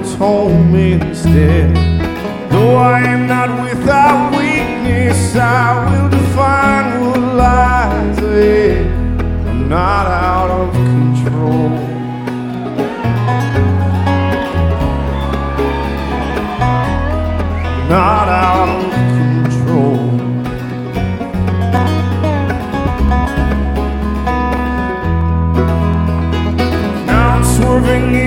told me instead. Though I am not without weakness, I will define what lies ahead. I'm not